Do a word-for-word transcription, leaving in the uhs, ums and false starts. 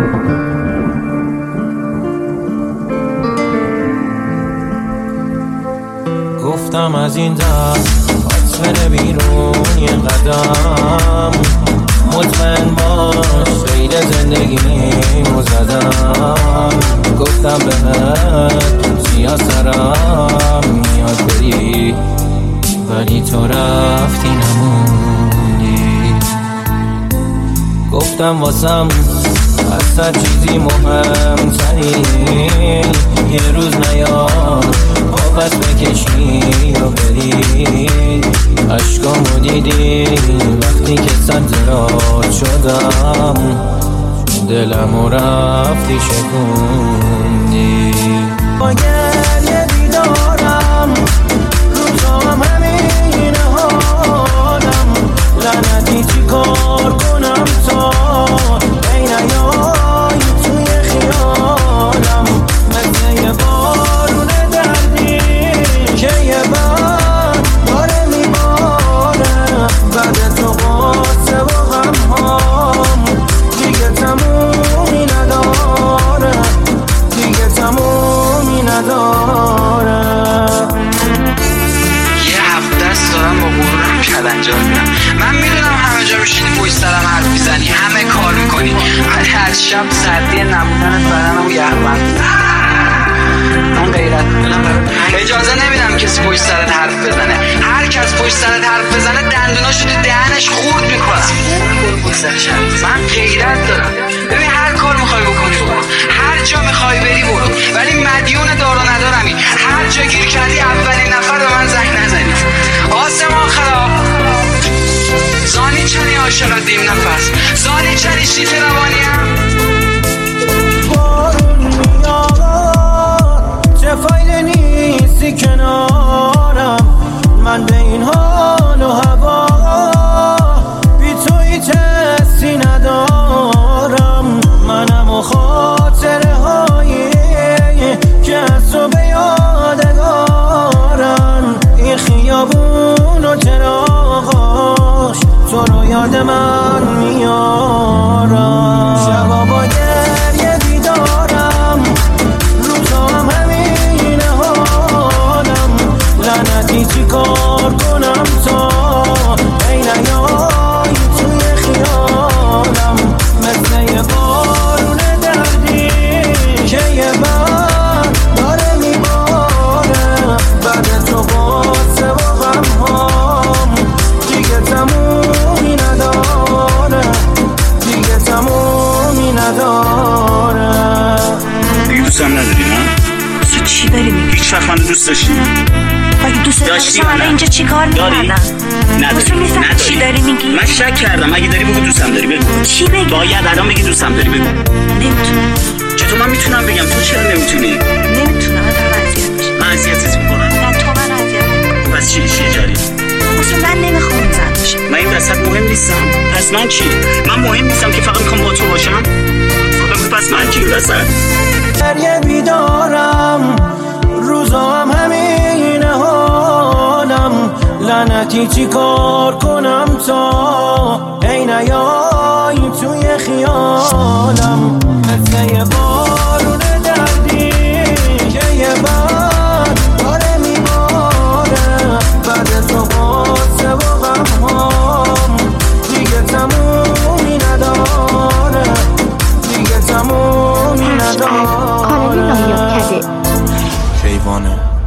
گفتم از این دست پس بره بیرون یه قدم، مطمئن باش غیر زندگیمو زدم. گفتم بهت سیاه سرم میاد بری، ولی تو رفتی نموندی. گفتم واسم از هر چیزی مهمتری یه روز نیاد پاپس بکشی و بری. عشقامو دیدی وقتی که سنزرات شدم، دلمو رفتی شکوندی. با گریه بیدارم، روزام همینه حالم، لعنتی چی کار کنم تا ای نیایی توی خیالم. مثل یه بارون دردی که یه بار داره میباره، بعد تو قصه و غمهام دیگه تمومی نداره، دیگه تمومی نداره. یه هفته است دارم با غرورم کلنجار میرم. من میدونم همه جا میشینی پشت سرم حرف میزنی، همه کار میکنی، ولی هر شب سردی نبودنت بدنمو یخبند. من غیرت اجازه نمیدم کسی پشت سرت حرف بزنه. هر کس پشت سرت حرف بزنه دندوناشو تو دهنش خورد میکنم. من غیرت دارم. ببین هر کار میخوای بکنی برو، هر جا میخوای بری برو، ولی مدیون دار و ندارمی. هر جا گیر کردی اولین نفر به من زنگ نزنی. آسمان خراب زانی چنی عاشقت دیم نفس، زانی چنی شیط روانیم. بارون میاد چه فایده نیستی کنارم، من به این حال و هوا بی تو هیچ حسی ندارم. منم و خاطره هایی که از تو به یادگارن، این خیابون و چراغاش تو رو یاد من میارم. شبا با گریه بیدارم، روزام همینه حالم، لعنتی چی کار کنم تا ای نیایی توی خیالم. مثل یه بارون دردی که یه بار داره میباره، بعد تو قصه و غمهام دیگه تمومی نداره، دیگه تمومی نداره. دیگه دوستم نداری نه؟ تو چی داری میگی؟ هیچ وقت من دوست داشتی؟ اگه دوست داشتی حالا اینجا چی کار میکردم؟ نداری؟ نداری؟ چی داری میگی؟ من شک کردم. اگه داری بگو دوستم داری، بگو. چی بگی؟ باید الان بگی دوستم داری، بگو. نمیتونم. چطور من میتونم بگم؟ تو چرا نمیتونی؟ نمیتونم، من دارم اذیت میشم. من اذیتت میکنم؟ نه تو من اذیت میکنم. پس چی چیه جاری؟ اصلا من نمیخوام زن باشم. من این وسط مهم نیستم. پس من چی؟ من مهم نیستم که فقط میخوام با تو باشم؟ خدا پس من چی این وسط؟ گریه بیدارم، روزام همینه حالم، لعنتی چی کار کنم تا ای نیایی توی خیالم. مثل یه بارون دردی که یه بار داره میباره، بعد تو قصه و غمهام دیگه تمومی نداره، دیگه تمومی نداره. کانال نایا کده کیوانه.